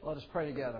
Let us pray together.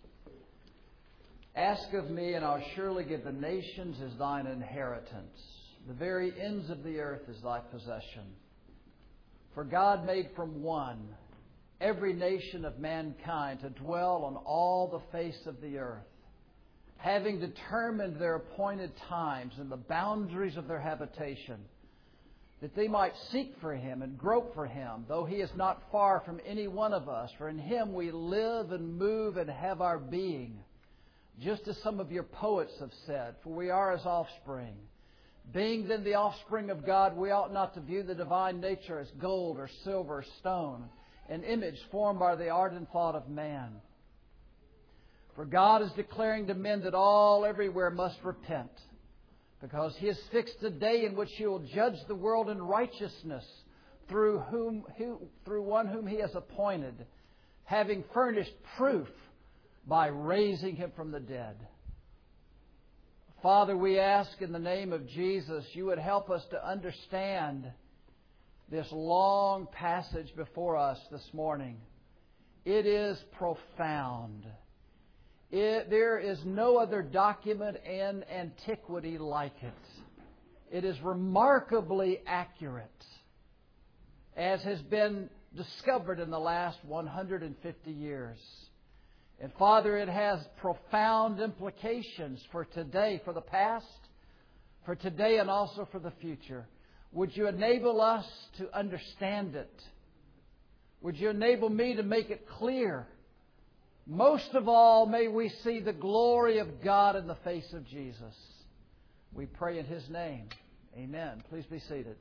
Ask of me, and I'll surely give the nations as thine inheritance. The very ends of the earth is thy possession. For God made from one every nation of mankind to dwell on all the face of the earth, having determined their appointed times and the boundaries of their habitation, that they might seek for Him and grope for Him, though He is not far from any one of us. For in Him we live and move and have our being. Just as some of your poets have said, for we are His offspring. Being then the offspring of God, we ought not to view the divine nature as gold or silver or stone, an image formed by the art and thought of man. For God is declaring to men that all everywhere must repent, because He has fixed a day in which He will judge the world in righteousness through one whom He has appointed, having furnished proof by raising Him from the dead. Father, we ask in the name of Jesus, You would help us to understand this long passage before us this morning. It is profound. There is no other document in antiquity like it. It is remarkably accurate, as has been discovered in the last 150 years. And Father, it has profound implications for today, for the past, for today, and also for the future. Would You enable us to understand it? Would You enable me to make it clear? Most of all, may we see the glory of God in the face of Jesus. We pray in His name. Amen. Please be seated.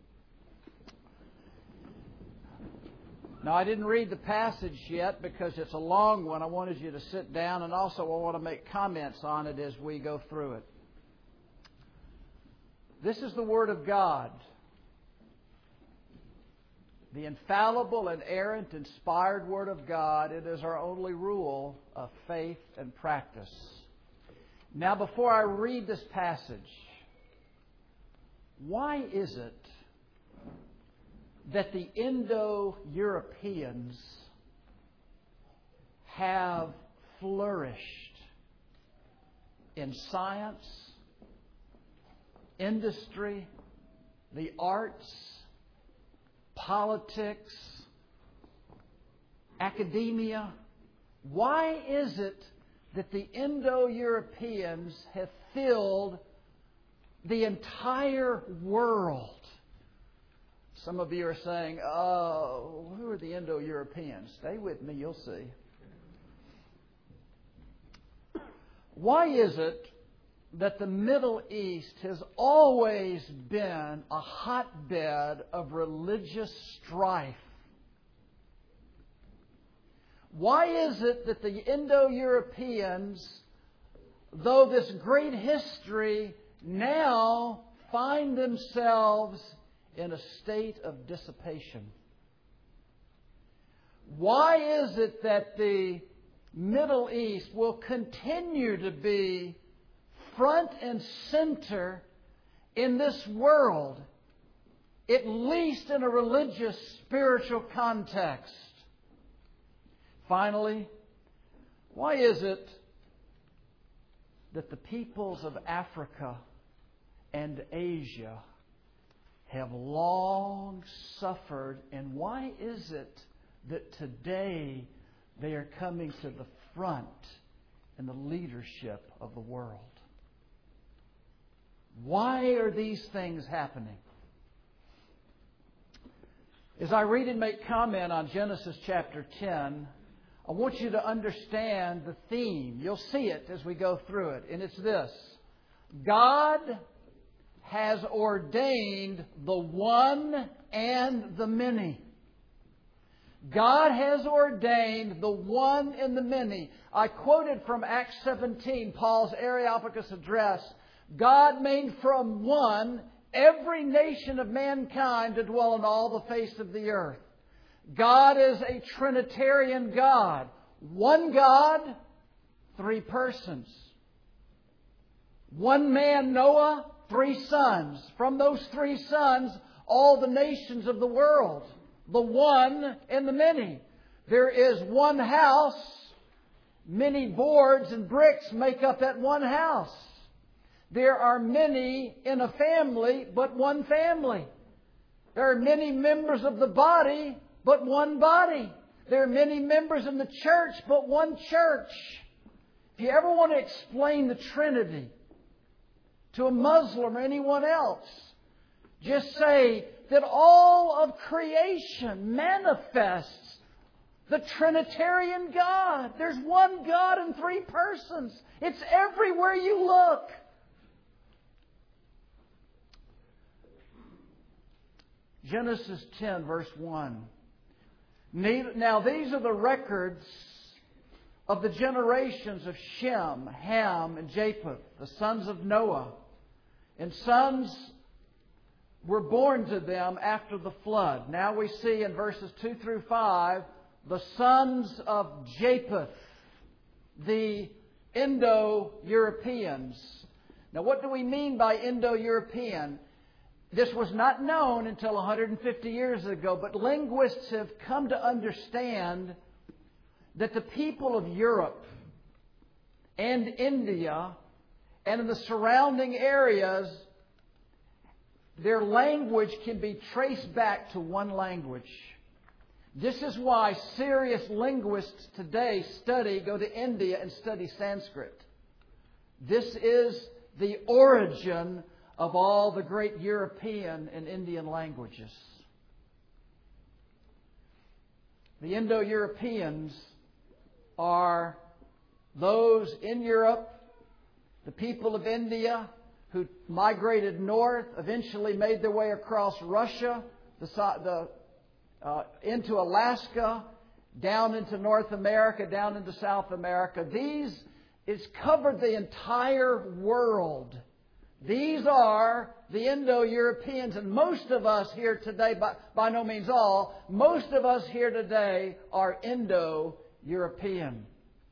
Now, I didn't read the passage yet because it's a long one. I wanted you to sit down, and also I want to make comments on it as we go through it. This is the Word of God, the infallible, inerrant, inspired Word of God. It is our only rule of faith and practice. Now, before I read this passage, why is it that the Indo-Europeans have flourished in science, industry, the arts, politics, academia? Why is it that the Indo-Europeans have filled the entire world? Some of you are saying, oh, who are the Indo-Europeans? Stay with me, you'll see. Why is it that the Middle East has always been a hotbed of religious strife? Why is it that the Indo-Europeans, though this great history, now find themselves in a state of dissipation? Why is it that the Middle East will continue to be front and center in this world, at least in a religious, spiritual context? Finally, why is it that the peoples of Africa and Asia have long suffered, and why is it that today they are coming to the front in the leadership of the world? Why are these things happening? As I read and make comment on Genesis chapter 10, I want you to understand the theme. You'll see it as we go through it, and it's this: God has ordained the one and the many. God has ordained the one and the many. I quoted from Acts 17, Paul's Areopagus address. God made from one every nation of mankind to dwell on all the face of the earth. God is a Trinitarian God. One God, three persons. One man, Noah, three sons. From those three sons, all the nations of the world. The one and the many. There is one house, Many boards and bricks make up that one house. There are many in a family, but one family. There are many members of the body, but one body. There are many members in the church, but one church. If you ever want to explain the Trinity to a Muslim or anyone else, just say that all of creation manifests the Trinitarian God. There's one God in three persons. It's everywhere you look. Genesis 10, verse 1. Now these are the records of the generations of Shem, Ham, and Japheth, the sons of Noah. And sons were born to them after the flood. Now we see in verses 2 through 5, the sons of Japheth, the Indo-Europeans. Now what do we mean by Indo-European? This was not known until 150 years ago, but linguists have come to understand that the people of Europe and India and in the surrounding areas, their language can be traced back to one language. This is why serious linguists today go to India and study Sanskrit. This is the origin of all the great European and Indian languages. The Indo-Europeans are those in Europe, the people of India who migrated north, eventually made their way across Russia, into Alaska, down into North America, down into South America. It's covered the entire world. These are the Indo-Europeans, and most of us here today, by no means all, most of us here today are Indo-European.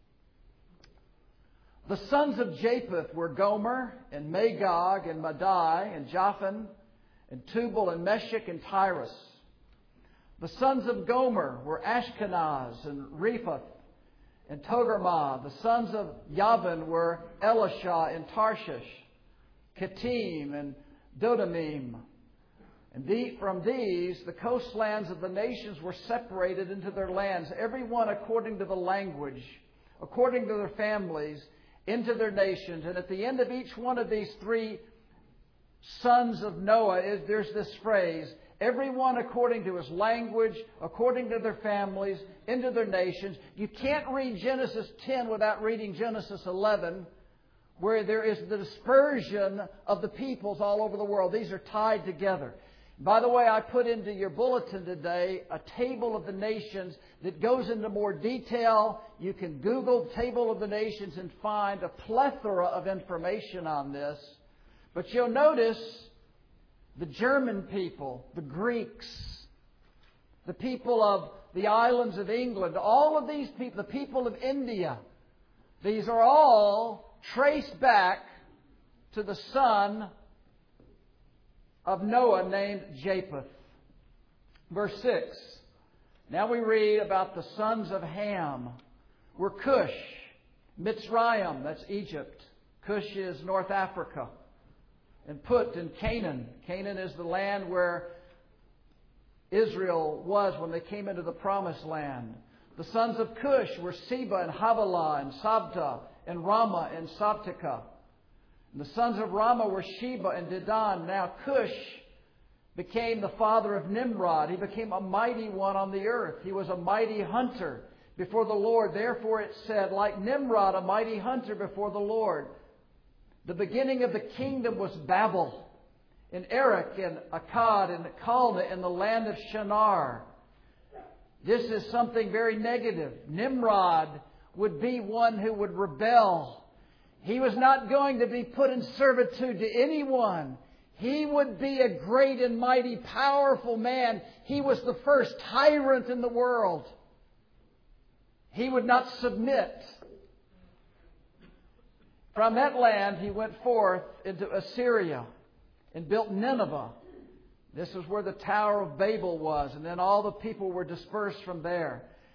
The sons of Japheth were Gomer, and Magog, and Madai, and Japhan, and Tubal, and Meshech, and Tyrus. The sons of Gomer were Ashkenaz, and Rephath, and Togarmah. The sons of Yavin were Elisha, and Tarshish, Kittim, and Dodamim. And from these, the coastlands of the nations were separated into their lands, every one according to the language, according to their families, into their nations. And at the end of each one of these three sons of Noah, there's this phrase, everyone according to his language, according to their families, into their nations. You can't read Genesis 10 without reading Genesis 11, where there is the dispersion of the peoples all over the world. These are tied together. By the way, I put into your bulletin today a table of the nations that goes into more detail. You can Google Table of the Nations and find a plethora of information on this. But you'll notice the German people, the Greeks, the people of the islands of England, all of these people, the people of India, these are all traced back to the son of Noah named Japheth. Verse 6. Now we read about the sons of Ham were Cush, Mitzrayim, that's Egypt. Cush is North Africa. And Put and Canaan. Canaan is the land where Israel was when they came into the promised land. The sons of Cush were Seba and Havilah and Sabta and Ramah and Sabteka. And the sons of Ramah were Sheba and Dedan. Now Cush became the father of Nimrod. He became a mighty one on the earth. He was a mighty hunter before the Lord. Therefore it said, like Nimrod, a mighty hunter before the Lord. The beginning of the kingdom was Babel, and Erech, and Akkad, and Calneh, in the land of Shinar. This is something very negative. Nimrod would be one who would rebel. He was not going to be put in servitude to anyone. He would be a great and mighty, powerful man. He was the first tyrant in the world. He would not submit. From that land, he went forth into Assyria and built Nineveh. This is where the Tower of Babel was. And then all the people were dispersed from there.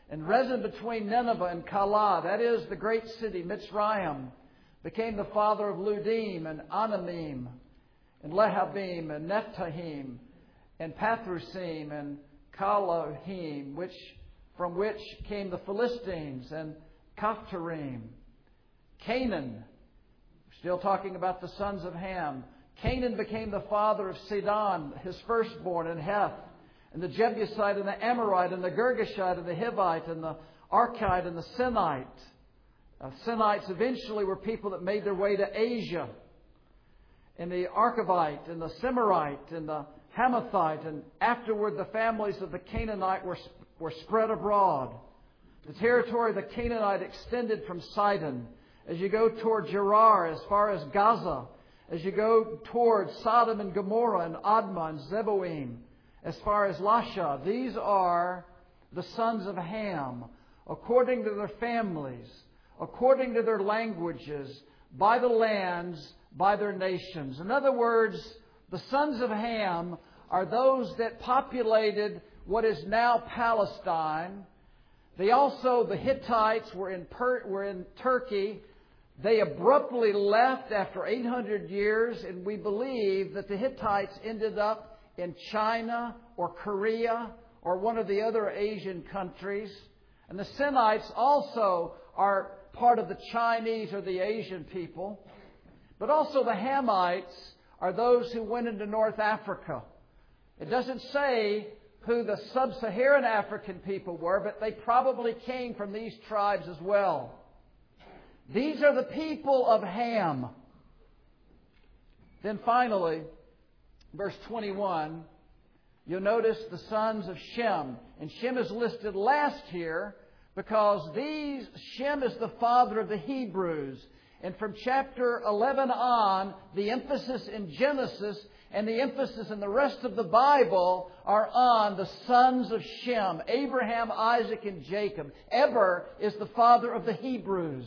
and Rezin between Nineveh and Calah, that is the great city, Mitzrayim, became the father of Ludim and Anamim and Lehabim and Nephtahim and Pathrusim and Kalahim, from which came the Philistines and Caphtorim. Canaan, still talking about the sons of Ham. Canaan became the father of Sidon, his firstborn, and Heth, and the Jebusite and the Amorite and the Girgashite and the Hivite and the Archite and the Sinite. Sinites eventually were people that made their way to Asia. And the Archivite and the Semorite and the Hamathite, and afterward the families of the Canaanite were spread abroad. The territory of the Canaanite extended from Sidon. As you go toward Gerar, as far as Gaza, as you go toward Sodom and Gomorrah and Admah and Zeboim, as far as Lasha, these are the sons of Ham, according to their families, according to their languages, by the lands, by their nations. In other words, the sons of Ham are those that populated what is now Palestine. The Hittites were in Turkey. They abruptly left after 800 years, and we believe that the Hittites ended up in China or Korea or one of the other Asian countries. And the Sinites also are part of the Chinese or the Asian people. But also the Hamites are those who went into North Africa. It doesn't say who the sub-Saharan African people were, but they probably came from these tribes as well. These are the people of Ham. Then finally, verse 21, you'll notice the sons of Shem. And Shem is listed last here because Shem is the father of the Hebrews. And from chapter 11 on, the emphasis in Genesis and the emphasis in the rest of the Bible are on the sons of Shem, Abraham, Isaac, and Jacob. Eber is the father of the Hebrews.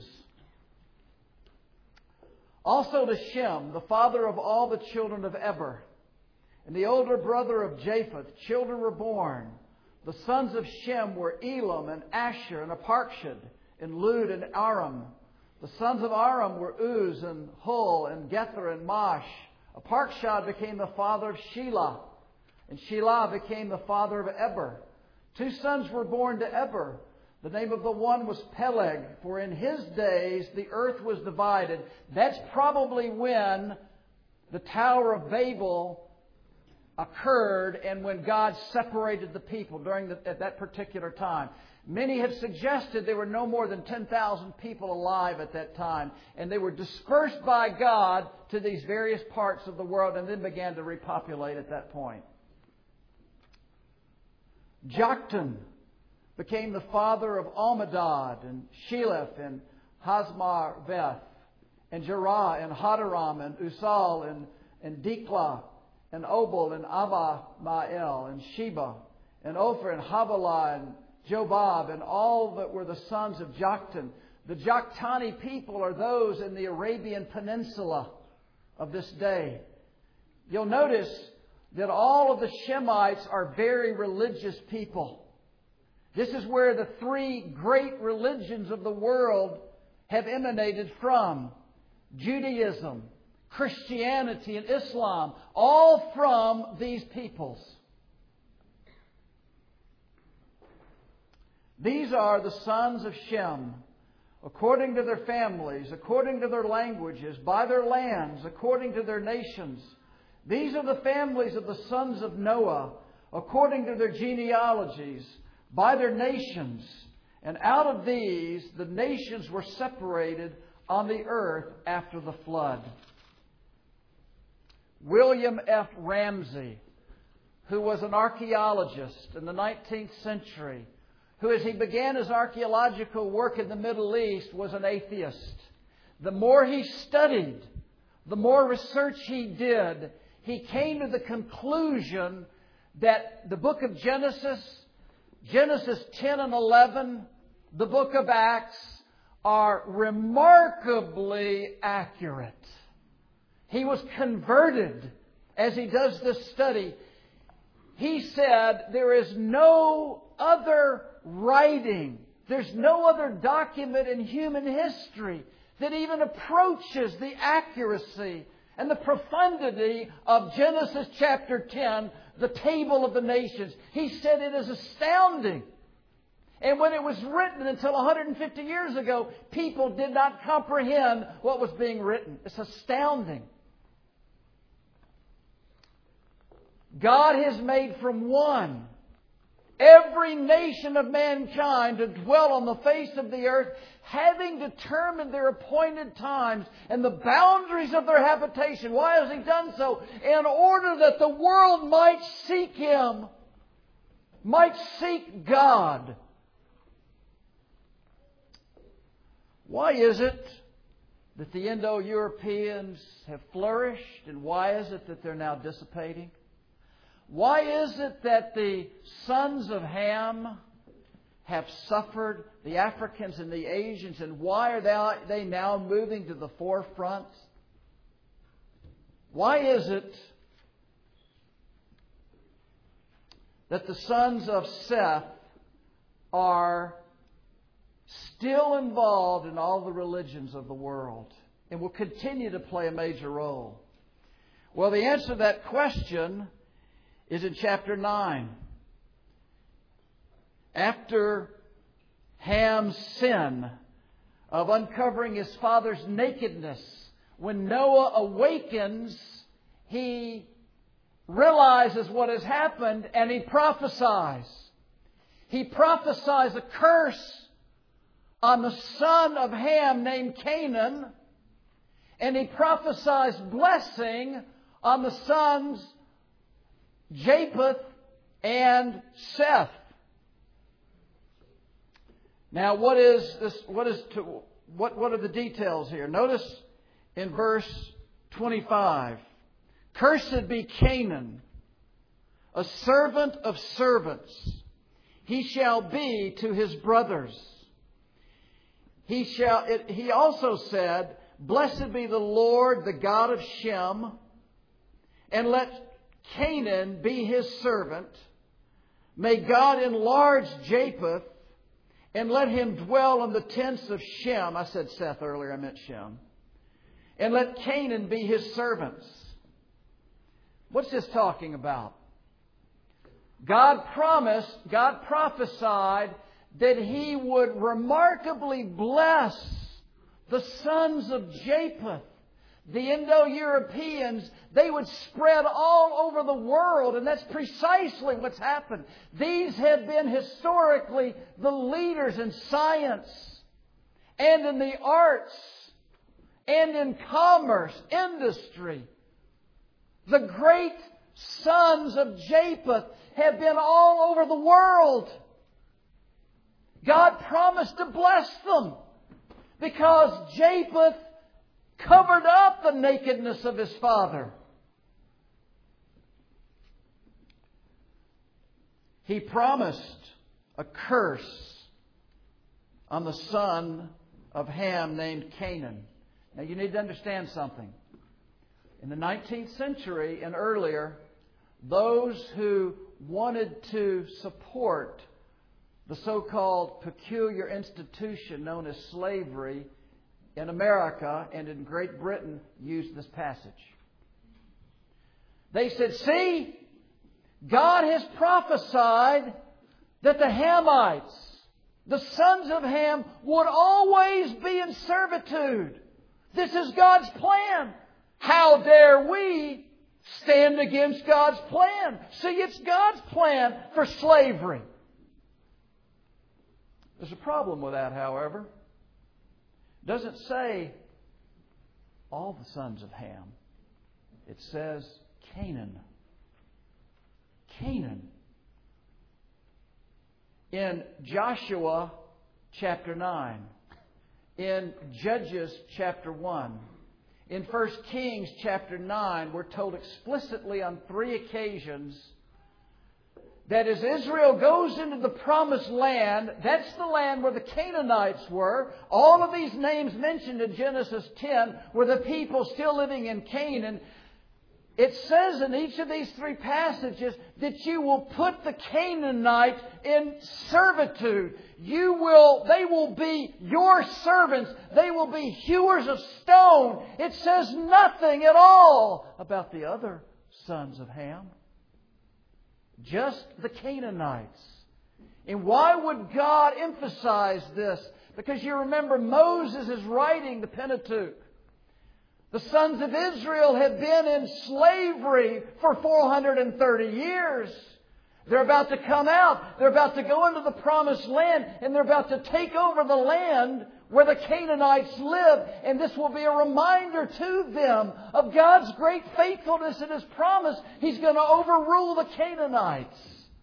Also to Shem, the father of all the children of Eber, and the older brother of Japheth, children were born. The sons of Shem were Elam and Asher and Arpachshad and Lud and Aram. The sons of Aram were Uz and Hul and Gether and Mash. Arpachshad became the father of Shelah, and Shelah became the father of Eber. 2 sons were born to Eber. The name of the one was Peleg, for in his days the earth was divided. That's probably when the Tower of Babel occurred and when God separated the people at that particular time. Many have suggested there were no more than 10,000 people alive at that time, and they were dispersed by God to these various parts of the world and then began to repopulate at that point. Joktan became the father of Almadad and Sheleph and Hazmarveth and Jerah and Hadaram and Usal and Diklah and Obal and Avamael and Sheba and Ophir and Havilah and Jobab and all that were the sons of Joktan. The Joktani people are those in the Arabian Peninsula of this day. You'll notice that all of the Shemites are very religious people. This is where the 3 great religions of the world have emanated from. Judaism, Christianity, and Islam, all from these peoples. These are the sons of Shem, according to their families, according to their languages, by their lands, according to their nations. These are the families of the sons of Noah, according to their genealogies, by their nations. And out of these, the nations were separated on the earth after the flood. William F. Ramsey, who was an archaeologist in the 19th century, who as he began his archaeological work in the Middle East was an atheist. The more he studied, the more research he did, he came to the conclusion that the book of Genesis 10 and 11, the book of Acts, are remarkably accurate. He was converted as he does this study. He said there is no other writing, there's no other document in human history that even approaches the accuracy and the profundity of Genesis chapter 10, the table of the nations. He said it is astounding. And when it was written until 150 years ago, people did not comprehend what was being written. It's astounding. God has made from one every nation of mankind to dwell on the face of the earth, having determined their appointed times and the boundaries of their habitation. Why has He done so? In order that the world might seek Him, might seek God. Why is it that the Indo-Europeans have flourished, and why is it that they're now dissipating? Why is it that the sons of Ham have suffered, the Africans and the Asians, and why are they now moving to the forefront? Why is it that the sons of Seth are still involved in all the religions of the world and will continue to play a major role? Well, the answer to that question is in chapter 9. After Ham's sin of uncovering his father's nakedness, when Noah awakens, he realizes what has happened and he prophesies. He prophesies a curse on the son of Ham named Canaan, and he prophesies blessing on the sons Japheth and Seth. Now, what are the details here? Notice in verse 25, "Cursed be Canaan, a servant of servants. He shall be to his brothers. He also said, Blessed be the Lord, the God of Shem, and let Canaan be his servant. May God enlarge Japheth, and let him dwell in the tents of Shem." I said Seth earlier, I meant Shem. "And let Canaan be his servants." What's this talking about? God prophesied that He would remarkably bless the sons of Japheth. The Indo-Europeans, they would spread all over the world, and that's precisely what's happened. These have been historically the leaders in science and in the arts and in commerce, industry. The great sons of Japheth have been all over the world. God promised to bless them because Japheth covered up the nakedness of his father. He promised a curse on the son of Ham named Canaan. Now you need to understand something. In the 19th century and earlier, those who wanted to support the so-called peculiar institution known as slavery in America and in Great Britain used this passage. They said, "See, God has prophesied that the Hamites, the sons of Ham, would always be in servitude. This is God's plan. How dare we stand against God's plan?" See, it's God's plan for slavery. There's a problem with that, however. It doesn't say all the sons of Ham. It says Canaan. Canaan. In Joshua chapter 9, in Judges chapter 1, in 1 Kings chapter 9, we're told explicitly on 3 occasions that as Israel goes into the promised land, that's the land where the Canaanites were. All of these names mentioned in Genesis 10 were the people still living in Canaan. It says in each of these three passages that you will put the Canaanite in servitude. They will be your servants. They will be hewers of stone. It says nothing at all about the other sons of Ham. Just the Canaanites. And why would God emphasize this? Because you remember Moses is writing the Pentateuch. The sons of Israel have been in slavery for 430 years. They're about to come out. They're about to go into the Promised Land. And they're about to take over the land where the Canaanites live. And this will be a reminder to them of God's great faithfulness and His promise. He's going to overrule the Canaanites.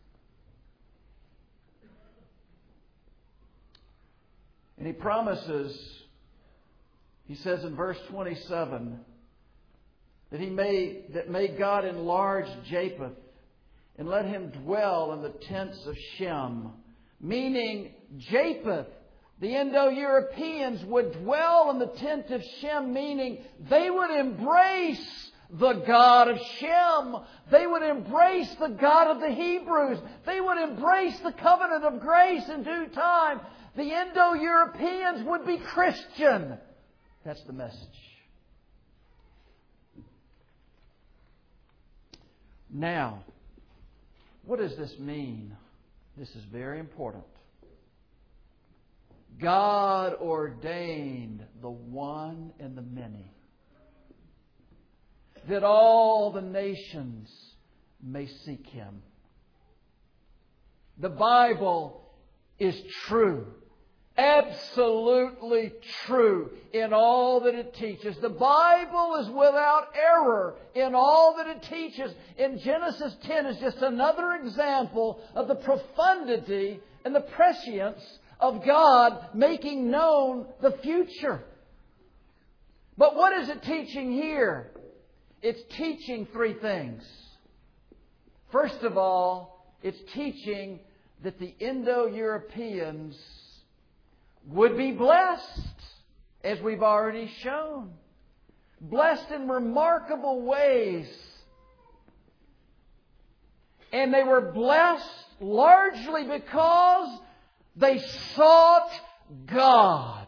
And He promises, He says in verse 27, that may God enlarge Japheth and let him dwell in the tents of Shem. Meaning Japheth, the Indo-Europeans, would dwell in the tent of Shem, meaning they would embrace the God of Shem. They would embrace the God of the Hebrews. They would embrace the covenant of grace in due time. The Indo-Europeans would be Christian. That's the message. Now, what does this mean? This is very important. God ordained the one and the many, that all the nations may seek Him. The Bible is true. Absolutely true in all that it teaches. The Bible is without error in all that it teaches. In Genesis 10 is just another example of the profundity and the prescience of God making known the future. But what is it teaching here? It's teaching three things. First of all, it's teaching that the Indo-Europeans would be blessed, as we've already shown. Blessed in remarkable ways. And they were blessed largely because they sought God.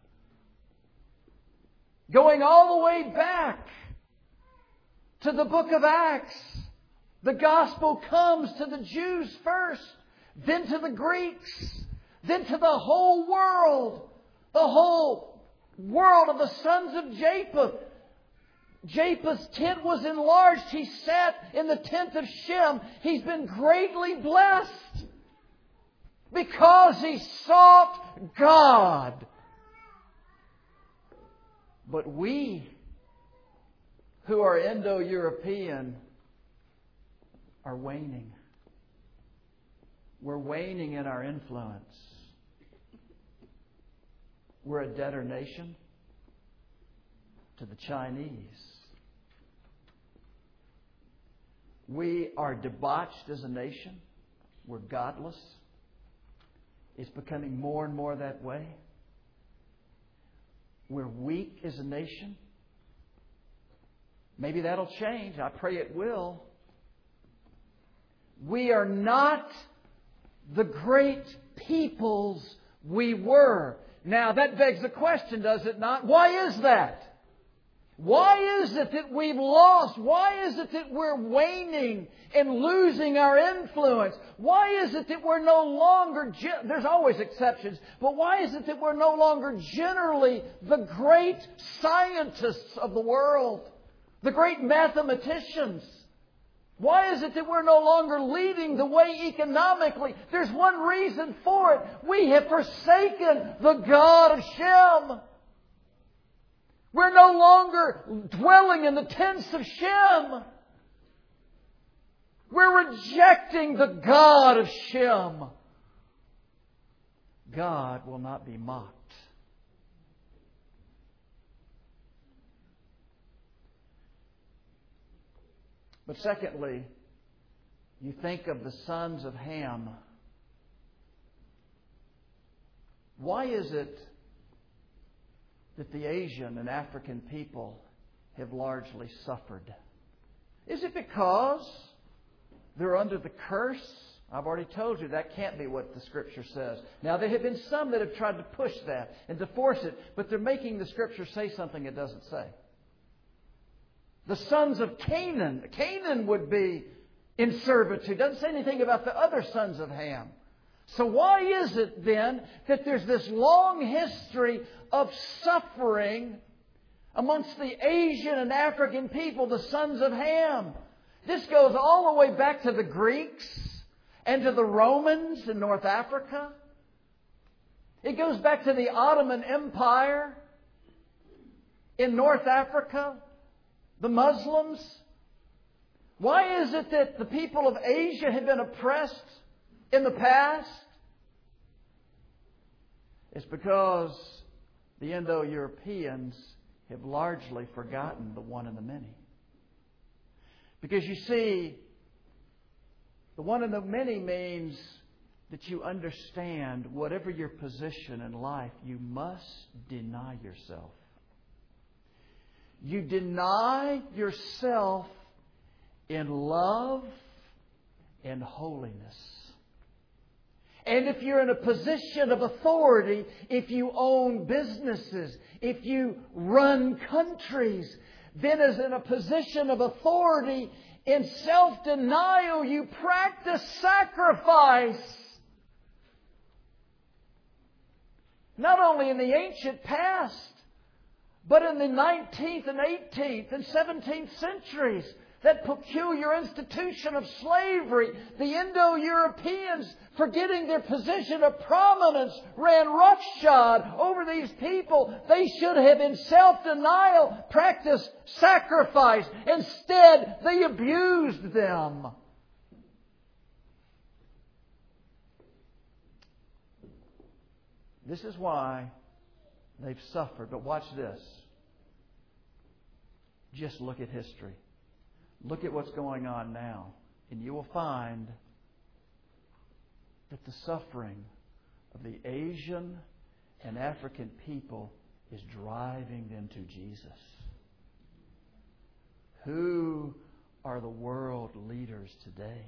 Going all the way back to the book of Acts, the gospel comes to the Jews first, then to the Greeks, then to the whole world of the sons of Japheth. Japheth's tent was enlarged. He sat in the tent of Shem. He's been greatly blessed because he sought God. But we, who are Indo-European, are waning. We're waning in our influence. We're a debtor nation to the Chinese. We are debauched as a nation. We're godless. It's becoming more and more that way. We're weak as a nation. Maybe that'll change. I pray it will. We are not the great peoples we were. Now, that begs the question, does it not? Why is that? Why is it that we've lost? Why is it that we're waning and losing our influence? Why is it that we're no longer... There's always exceptions. But why is it that we're no longer generally the great scientists of the world? The great mathematicians? Why is it that we're no longer leading the way economically? There's one reason for it. We have forsaken the God of Shem. We're no longer dwelling in the tents of Shem. We're rejecting the God of Shem. God will not be mocked. But secondly, you think of the sons of Ham. Why is it that the Asian and African people have largely suffered? Is it because they're under the curse? I've already told you that can't be what the Scripture says. Now, there have been some that have tried to push that and to force it, but they're making the Scripture say something it doesn't say. The sons of Canaan. Canaan would be in servitude. Doesn't say anything about the other sons of Ham. So why is it then that there's this long history of suffering amongst the Asian and African people, the sons of Ham? This goes all the way back to the Greeks and to the Romans in North Africa. It goes back to the Ottoman Empire in North Africa, the Muslims. Why is it that the people of Asia have been oppressed in the past? It's because the Indo-Europeans have largely forgotten the one and the many. Because you see, the one and the many means that you understand whatever your position in life, you must deny yourself. You deny yourself in love and holiness. And if you're in a position of authority, if you own businesses, if you run countries, then as in a position of authority, in self-denial, you practice sacrifice. Not only in the ancient past, but in the 19th and 18th and 17th centuries, that peculiar institution of slavery, the Indo-Europeans, forgetting their position of prominence, ran roughshod over these people. They should have, in self-denial, practiced sacrifice. Instead, they abused them. This is why they've suffered. But watch this. Just look at history. Look at what's going on now. And you will find that the suffering of the Asian and African people is driving them to Jesus. Who are the world leaders today?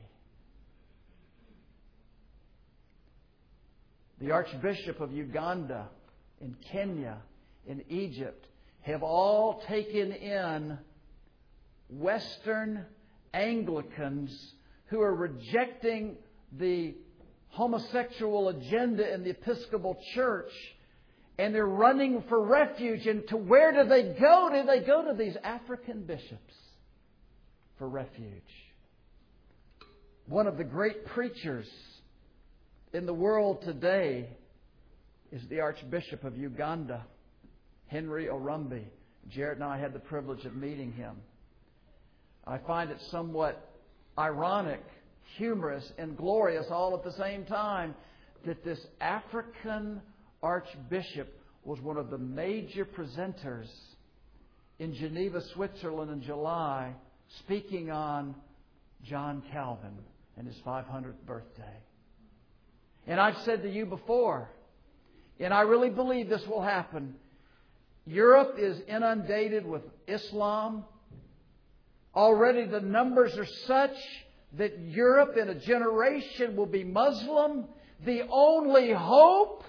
The Archbishop of Uganda, in Kenya, in Egypt, have all taken in Western Anglicans who are rejecting the homosexual agenda in the Episcopal Church, and they're running for refuge. And to where do they go? Do they go to these African bishops for refuge? One of the great preachers in the world today is the Archbishop of Uganda, Henry Orumbi. Jarrett and I had the privilege of meeting him. I find it somewhat ironic, humorous, and glorious all at the same time that this African Archbishop was one of the major presenters in Geneva, Switzerland in July, speaking on John Calvin and his 500th birthday. And I've said to you before, and I really believe this will happen, Europe is inundated with Islam. Already the numbers are such that Europe in a generation will be Muslim. The only hope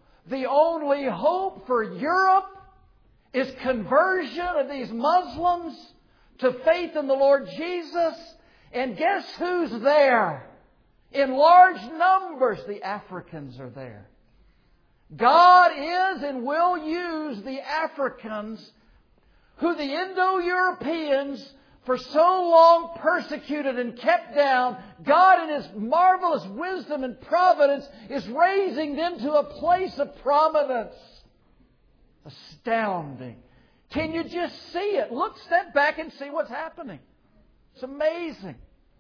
for Europe is conversion of these Muslims to faith in the Lord Jesus. And guess who's there? In large numbers, the Africans are there. God is and will use the Africans who the Indo-Europeans for so long persecuted and kept down. God in His marvelous wisdom and providence is raising them to a place of prominence. Astounding. Can you just see it? Look, step back and see what's happening. It's amazing.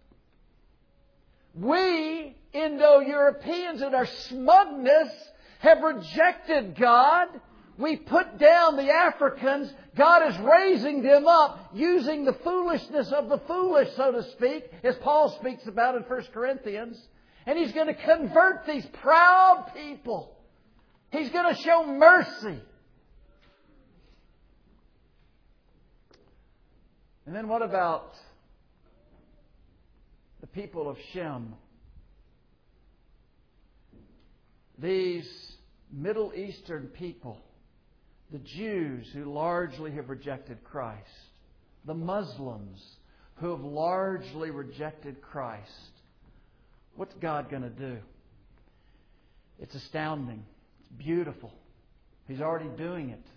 We, Indo-Europeans, in our smugness, have rejected God. We put down the Africans. God is raising them up using the foolishness of the foolish, so to speak, as Paul speaks about in 1 Corinthians. And He's going to convert these proud people. He's going to show mercy. And then what about people of Shem. These Middle Eastern people, the Jews who largely have rejected Christ, the Muslims who have largely rejected Christ. What's God going to do? It's astounding. It's beautiful. He's already doing it.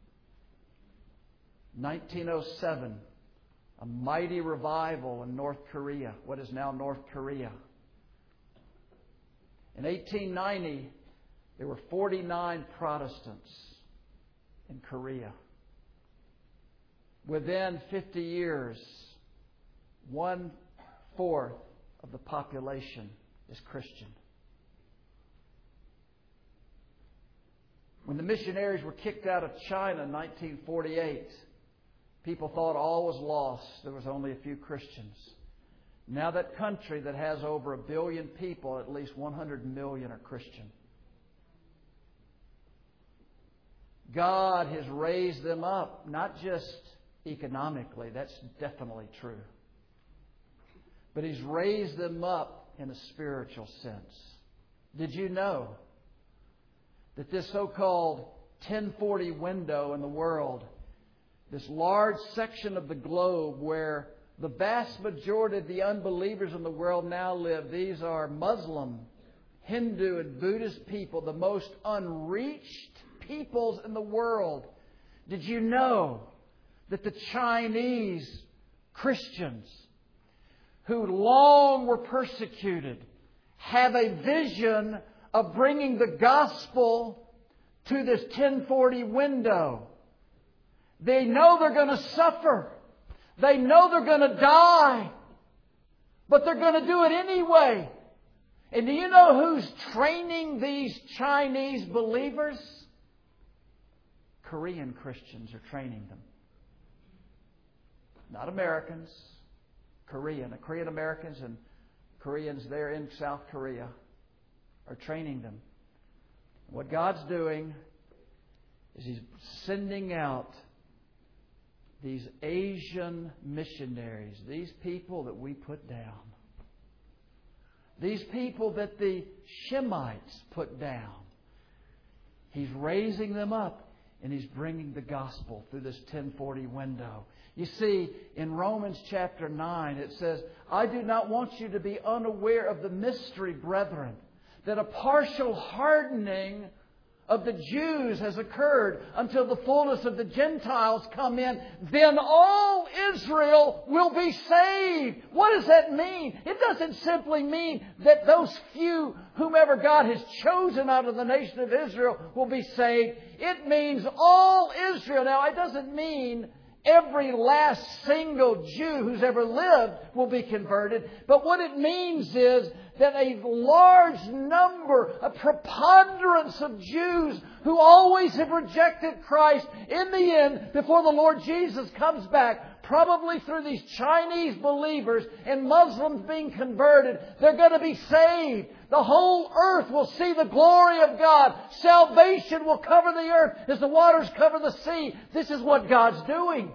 1907, a mighty revival in North Korea, what is now North Korea. In 1890, there were 49 Protestants in Korea. Within 50 years, 1/4 of the population is Christian. When the missionaries were kicked out of China in 1948, people thought all was lost. There was only a few Christians. Now that country that has over 1 billion people, at least 100 million are Christian. God has raised them up, not just economically, that's definitely true. But He's raised them up in a spiritual sense. Did you know that this so-called 1040 window in the world, this large section of the globe where the vast majority of the unbelievers in the world now live, these are Muslim, Hindu, and Buddhist people, the most unreached peoples in the world. Did you know that the Chinese Christians, who long were persecuted, have a vision of bringing the gospel to this 1040 window? They know they're going to suffer. They know they're going to die. But they're going to do it anyway. And do you know who's training these Chinese believers? Korean Christians are training them. Not Americans. Korean Americans and Koreans there in South Korea are training them. What God's doing is He's sending out these Asian missionaries, these people that we put down, these people that the Shemites put down. He's raising them up and He's bringing the gospel through this 1040 window. You see, in Romans chapter 9, it says, I do not want you to be unaware of the mystery, brethren, that a partial hardening of the Jews has occurred until the fullness of the Gentiles come in. Then all Israel will be saved. What does that mean? It doesn't simply mean that those few, whomever God has chosen out of the nation of Israel, will be saved. It means all Israel. Now, it doesn't mean every last single Jew who's ever lived will be converted. But what it means is that a large number, a preponderance of Jews who always have rejected Christ, in the end, before the Lord Jesus comes back, probably through these Chinese believers and Muslims being converted, they're going to be saved. The whole earth will see the glory of God. Salvation will cover the earth as the waters cover the sea. This is what God's doing.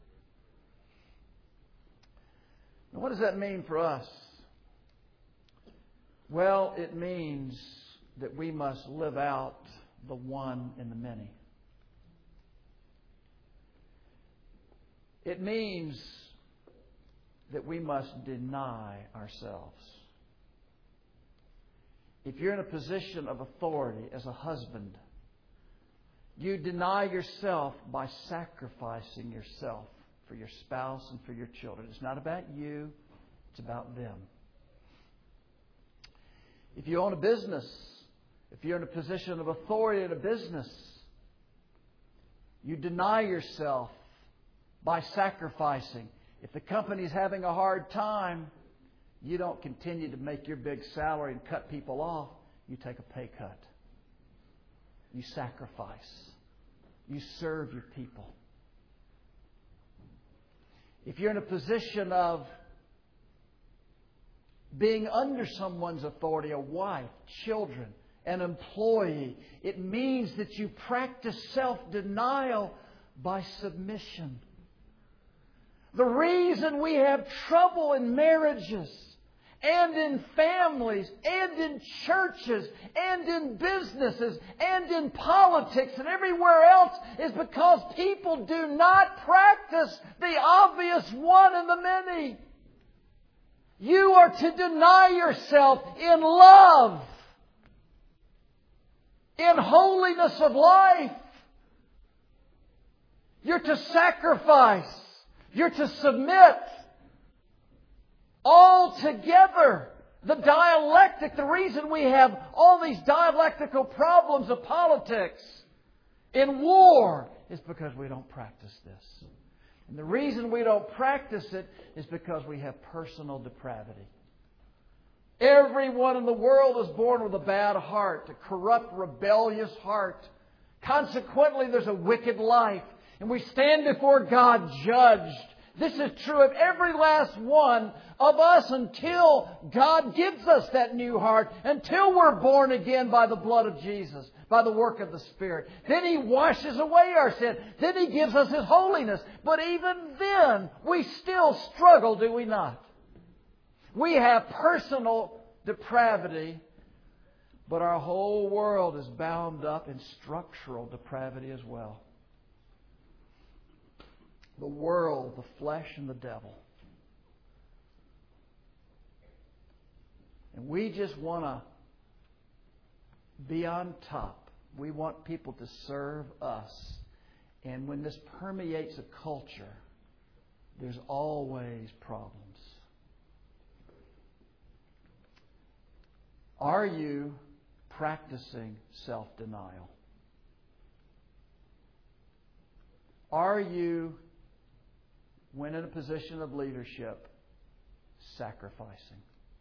Now, what does that mean for us? Well, it means that we must live out the one in the many. It means that we must deny ourselves. If you're in a position of authority as a husband, you deny yourself by sacrificing yourself for your spouse and for your children. It's not about you, it's about them. If you own a business, if you're in a position of authority in a business, you deny yourself by sacrificing. If the company's having a hard time, you don't continue to make your big salary and cut people off. You take a pay cut. You sacrifice. You serve your people. If you're in a position of being under someone's authority, a wife, children, an employee, it means that you practice self-denial by submission. The reason we have trouble in marriages and in families, and in churches, and in businesses, and in politics, and everywhere else is because people do not practice the obvious one in the many. You are to deny yourself in love, in holiness of life. You're to sacrifice. You're to submit. All together. The dialectic, the reason we have all these dialectical problems of politics in war is because we don't practice this. And the reason we don't practice it is because we have personal depravity. Everyone in the world is born with a bad heart, a corrupt, rebellious heart. Consequently, there's a wicked life. And we stand before God judged. This is true of every last one of us until God gives us that new heart, until we're born again by the blood of Jesus, by the work of the Spirit. Then He washes away our sin. Then He gives us His holiness. But even then, we still struggle, do we not? We have personal depravity, but our whole world is bound up in structural depravity as well. The world, the flesh, and the devil. And we just want to be on top. We want people to serve us. And when this permeates a culture, there's always problems. Are you practicing self-denial? Are you, when in a position of leadership, sacrificing?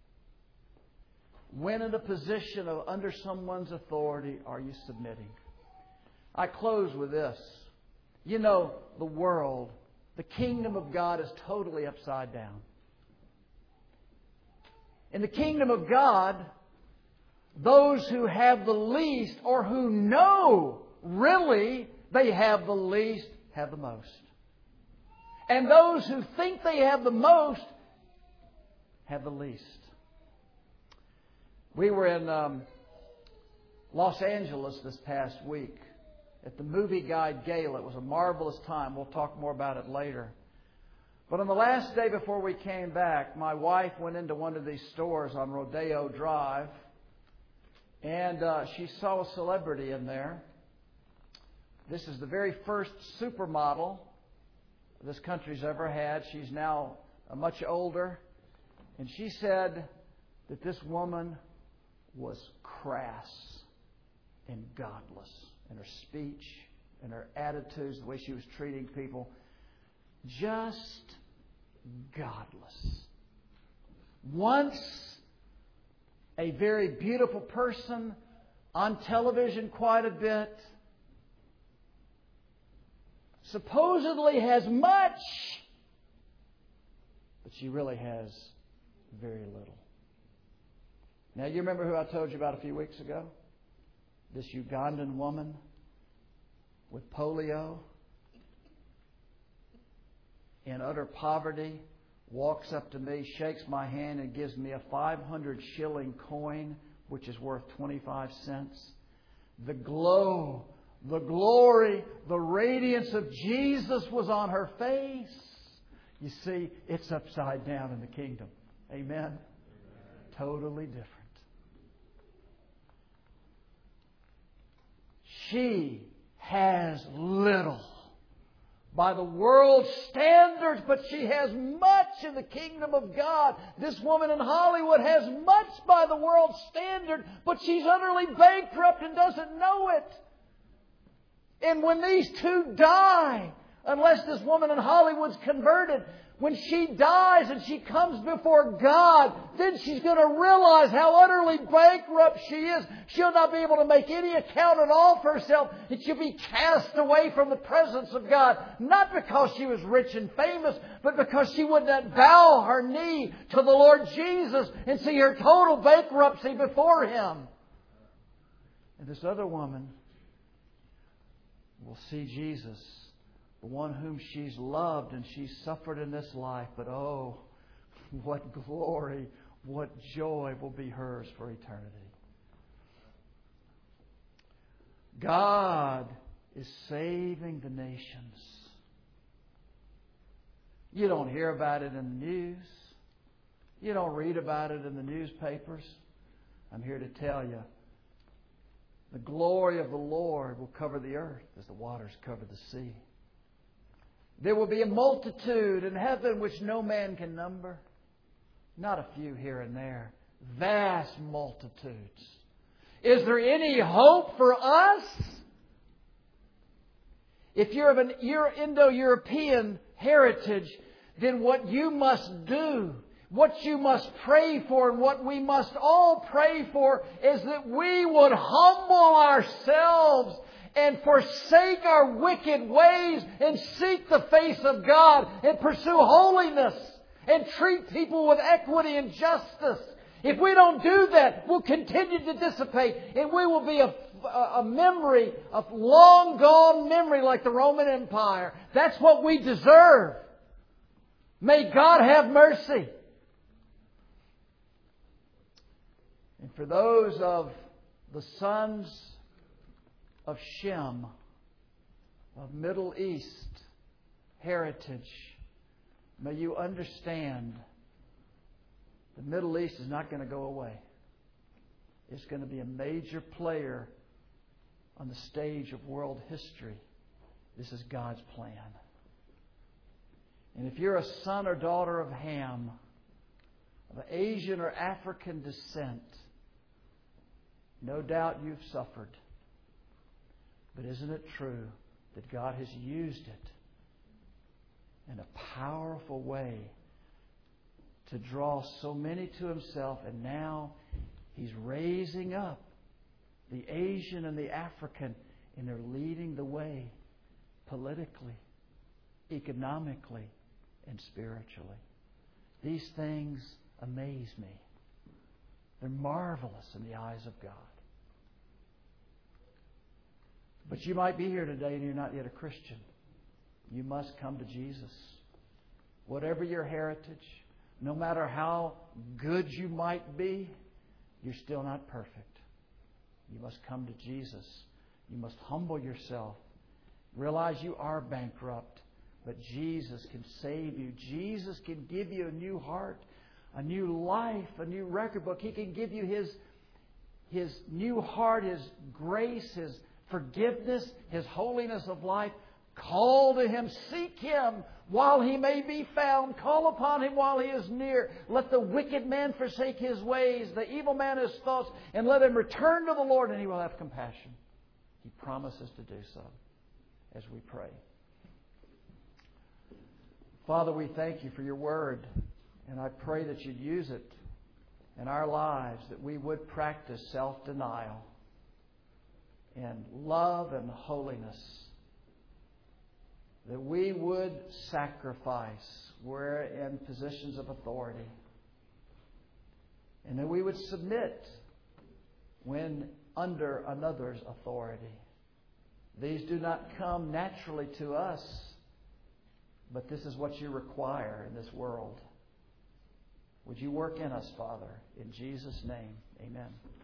When in a position of under someone's authority, are you submitting? I close with this. You know, the world, the kingdom of God is totally upside down. In the kingdom of God, those who have the least, or who know really they have the least, have the most. And those who think they have the most have the least. We were in Los Angeles this past week at the Movie Guide Gala. It was a marvelous time. We'll talk more about it later. But on the last day before we came back, my wife went into one of these stores on Rodeo Drive, and she saw a celebrity in there. This is the very first supermodel this country's ever had. She's now much older. And she said that this woman was crass and godless in her speech, in her attitudes, the way she was treating people. Just godless. Once a very beautiful person on television quite a bit, supposedly has much, but she really has very little. Now, you remember who I told you about a few weeks ago? This Ugandan woman with polio, in utter poverty, walks up to me, shakes my hand, and gives me a 500 shilling coin, which is worth 25 cents. The glow, the glory, the radiance of Jesus was on her face. You see, it's upside down in the kingdom. Amen? Totally different. She has little by the world's standards, but she has much in the kingdom of God. This woman in Hollywood has much by the world's standard, but she's utterly bankrupt and doesn't know it. And when these two die, unless this woman in Hollywood's converted, when she dies and she comes before God, then she's going to realize how utterly bankrupt she is. She'll not be able to make any account at all for herself. And she'll be cast away from the presence of God. Not because she was rich and famous, but because she would not bow her knee to the Lord Jesus and see her total bankruptcy before Him. And this other woman will see Jesus, the one whom she's loved and she's suffered in this life. But oh, what glory, what joy will be hers for eternity. God is saving the nations. You don't hear about it in the news. You don't read about it in the newspapers. I'm here to tell you, the glory of the Lord will cover the earth as the waters cover the sea. There will be a multitude in heaven which no man can number. Not a few here and there. Vast multitudes. Is there any hope for us? If you're of an Indo-European heritage, then what you must do, what you must pray for, and what we must all pray for is that we would humble ourselves and forsake our wicked ways and seek the face of God and pursue holiness and treat people with equity and justice. If we don't do that, we'll continue to dissipate and we will be a memory, a long gone memory like the Roman Empire. That's what we deserve. May God have mercy. And for those of the sons of Shem, of Middle East heritage, may you understand the Middle East is not going to go away. It's going to be a major player on the stage of world history. This is God's plan. And if you're a son or daughter of Ham, of Asian or African descent, no doubt you've suffered. But isn't it true that God has used it in a powerful way to draw so many to Himself, and now He's raising up the Asian and the African, and they're leading the way politically, economically, and spiritually. These things amaze me. They're marvelous in the eyes of God. But you might be here today and you're not yet a Christian. You must come to Jesus. Whatever your heritage, no matter how good you might be, you're still not perfect. You must come to Jesus. You must humble yourself. Realize you are bankrupt, but Jesus can save you. Jesus can give you a new heart, a new life, a new record book. He can give you His new heart, His grace, His forgiveness, His holiness of life. Call to Him. Seek Him while He may be found. Call upon Him while He is near. Let the wicked man forsake his ways, the evil man his thoughts, and let him return to the Lord, and He will have compassion. He promises to do so as we pray. Father, we thank You for Your Word, and I pray that You'd use it in our lives, that we would practice self-denial and love and holiness, that we would sacrifice where in positions of authority, and that we would submit when under another's authority. These do not come naturally to us, but this is what You require in this world. Would You work in us, Father? In Jesus' name, amen.